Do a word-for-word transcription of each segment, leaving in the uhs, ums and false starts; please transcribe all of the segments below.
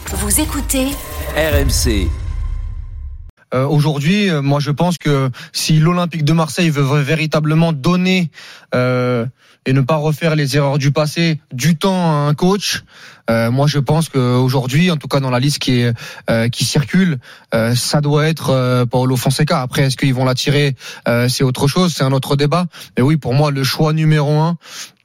Vous écoutez R M C. Euh, aujourd'hui, euh, moi je pense que si l'Olympique de Marseille veut véritablement donner euh, et ne pas refaire les erreurs du passé, du temps à un coach, euh, moi je pense qu'aujourd'hui, en tout cas dans la liste qui est euh, qui circule, euh, ça doit être euh, Paulo Fonseca. Après, est-ce qu'ils vont l'attirer, euh, c'est autre chose, c'est un autre débat. Mais oui, pour moi, le choix numéro un.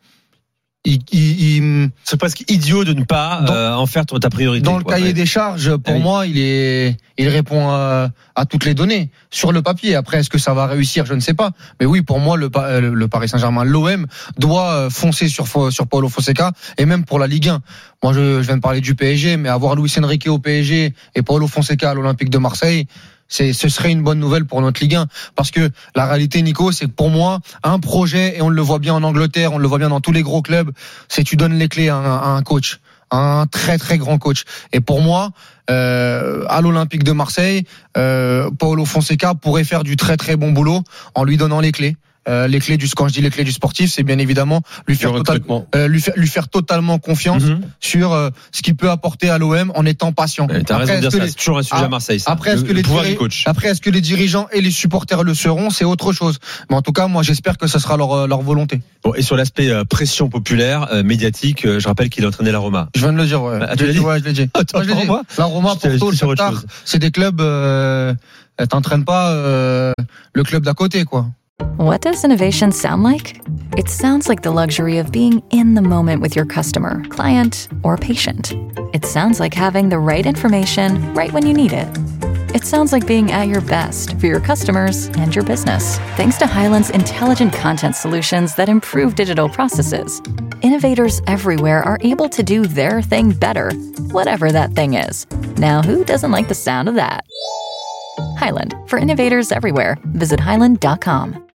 Il, il, il, c'est presque idiot de ne pas dans, euh, en faire ta priorité. Dans le quoi, cahier ouais. des charges, pour oui. moi, il est, il répond à, à toutes les données sur le papier. Après, est-ce que ça va réussir? Je ne sais pas. Mais oui, pour moi, le, le Paris Saint-Germain, l'O M doit foncer sur, sur Paulo Fonseca et même pour la Ligue un. Moi, je, je viens de parler du P S G, mais avoir Luis Enrique au P S G et Paulo Fonseca à l'Olympique de Marseille, c'est, ce serait une bonne nouvelle pour notre Ligue un. Parce que la réalité, Nico, c'est que pour moi, un projet, et on le voit bien en Angleterre, on le voit bien dans tous les gros clubs, c'est tu donnes les clés à un, à un coach, un très très grand coach. Et pour moi, euh, à l'Olympique de Marseille, euh, Paulo Fonseca pourrait faire du très très bon boulot en lui donnant les clés. Euh, les clés du quand je dis les clés du sportif, c'est bien évidemment lui faire total, euh, lui faire lui faire totalement confiance mm-hmm. sur euh, ce qu'il peut apporter à l'O M en étant patient. Ouais, t'as après, raison de dire ça, les, c'est toujours un sujet à Marseille. Ça. Après, est-ce le, que le les pouvoir diri- du coach. Après, est-ce que les dirigeants et les supporters le seront, c'est autre chose. Mais en tout cas, moi, j'espère que ce sera leur leur volonté. Bon, et sur l'aspect euh, pression populaire, euh, médiatique, euh, je rappelle qu'il a entraîné la Roma. Je viens de le dire. Ouais. Ah, tu l'as dit ouais, je l'ai dit. Attends, moi, je l'ai dit. La Roma, Porto, le Shakhtar, c'est des clubs. Euh, t'entraînes pas euh, le club d'à côté, quoi. What does innovation sound like? It sounds like the luxury of being in the moment with your customer, client, or patient. It sounds like having the right information right when you need it. It sounds like being at your best for your customers and your business. Thanks to Highland's intelligent content solutions that improve digital processes, innovators everywhere are able to do their thing better, whatever that thing is. Now, who doesn't like the sound of that? Highland, for innovators everywhere. Visit highland dot com.